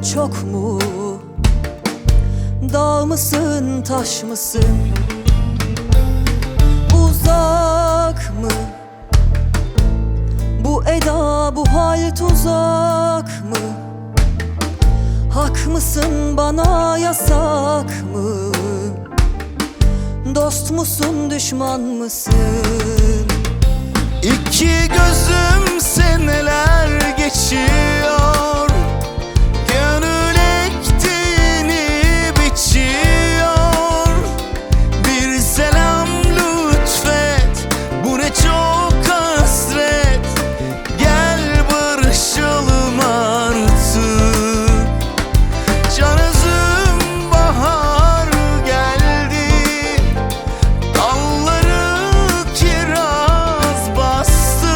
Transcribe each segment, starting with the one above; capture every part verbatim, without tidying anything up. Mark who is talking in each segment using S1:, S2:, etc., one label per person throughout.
S1: çok mu? Dağ mısın, taş mısın? Uzak mı? Bu eda, bu hal tuzak mı? Hak mısın, bana yasak mı? Dost musun, düşman mısın?
S2: İki gözüm seneler geçiyor, gönül ektiğini biçiyor. Bir selam lütfet, bu ne çok hasret. Gel barışalım artık. Can özüm bahar geldi, dalları kiraz bastı.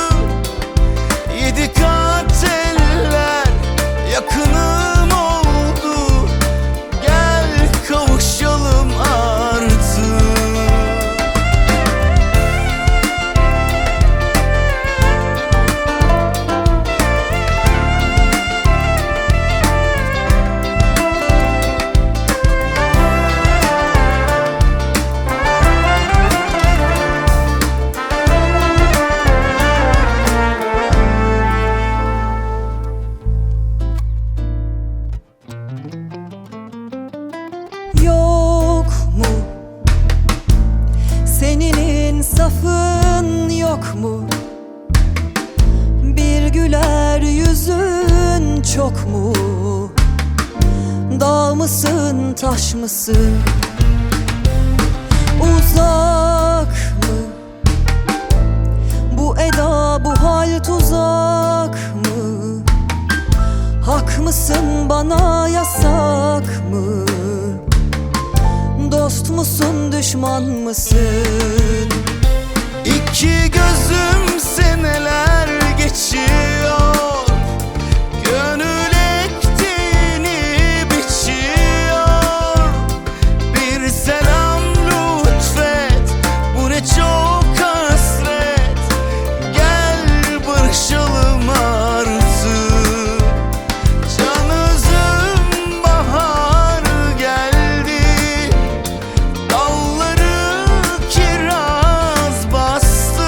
S2: Yedi kat eller yakınım oldu. Gel kavuşalım artık.
S1: Yok mu? Senin insafın yok mu? Bir güler yüzün çok mu? Dağ mısın, taş mısın? Uzak mı? Bu eda, bu hal tuzak mı? Hak mısın, bana yasak mı? Dost musun, düşman mısın?
S2: İki gözüm seneler geçiyor, gönül ektiğini biçiyor. Bir selam lütfet, bu ne çok hasret. Gel barışalım artık. Can özüm bahar geldi, dalları kiraz bastı.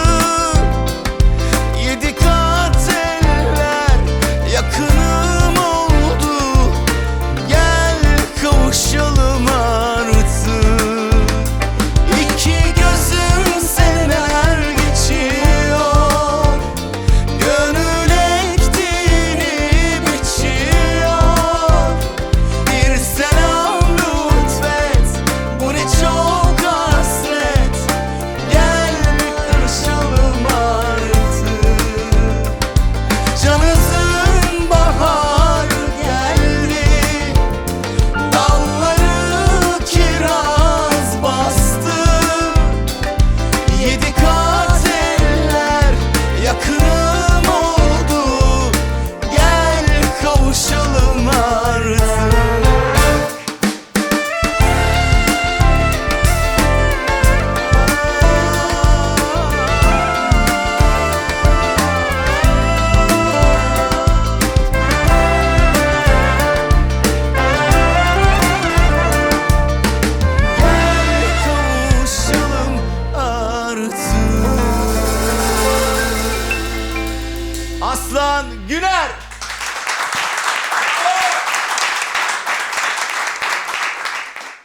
S2: Yedi kat eller yakınım oldu. Gel kavuşalım artık. İki gözüm seneler geçiyor, gönül ektiğini biçiyor. Bir selam lütfet, bu ne çok hasret. Gel barışalım artık. Can özüm bahar geldi, dalları kiraz bastı. Yedi kat eller yakınım oldu. Gel kavuşalım artık. Kavuşalım artık. Aslan Güner.